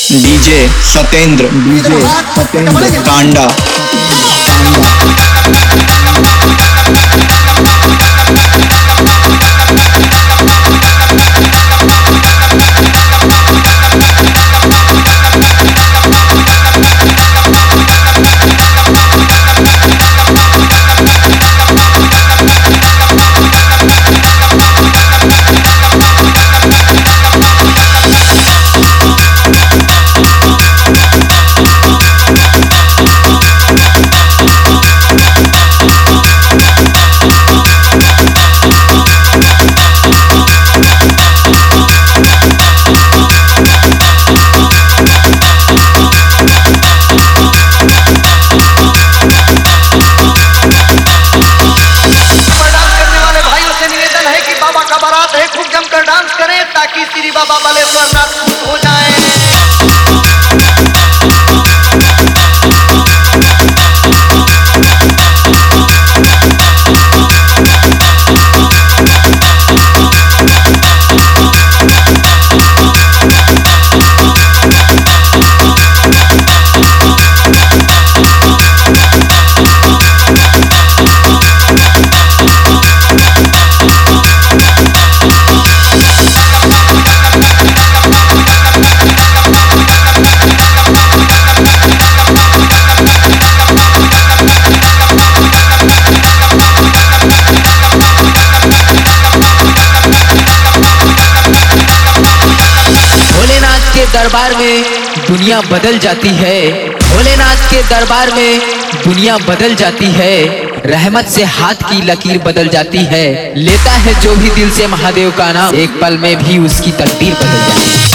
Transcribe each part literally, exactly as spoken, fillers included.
DJ Satendra DJ Satendra Tanda dance करें ताकि श्री बाबा बालेश्वर नाथ खुश हो जाएं। दरबार में दुनिया बदल जाती है, भोलेनाथ के दरबार में दुनिया बदल जाती है। रहमत से हाथ की लकीर बदल जाती है। लेता है जो भी दिल से महादेव का नाम, एक पल में भी उसकी तकदीर बदल जाती है।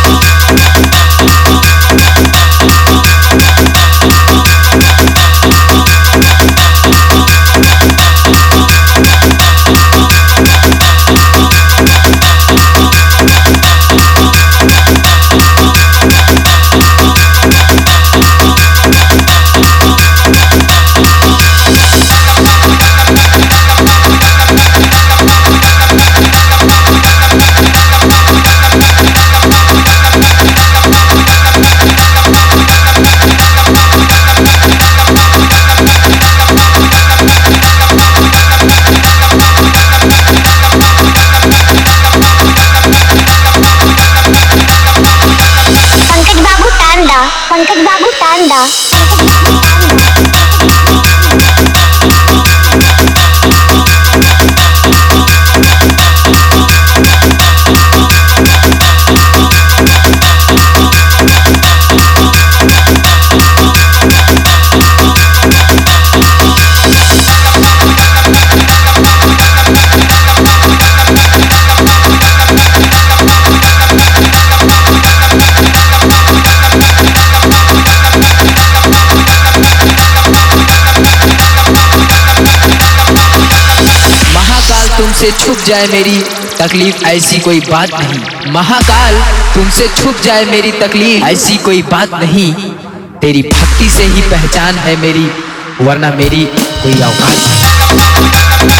पंकज बाबू टांडा तुमसे छुप जाए मेरी तकलीफ ऐसी कोई बात नहीं। महाकाल तुमसे छुप जाए मेरी तकलीफ ऐसी कोई बात नहीं। तेरी भक्ति से ही पहचान है मेरी, वरना मेरी कोई औकात नहीं।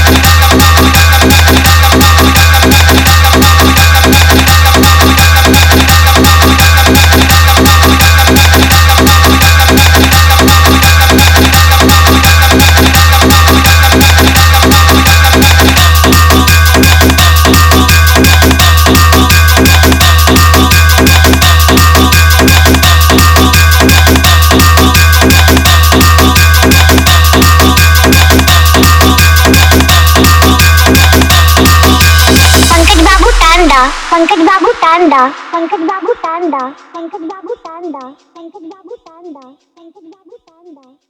पंकज बाबू टांडा पंकज बाबू टांडा पंकज बाबू टांडा पंकज बाबू टांडा पंकज बाबू टांडा पंकज बाबू टांडा।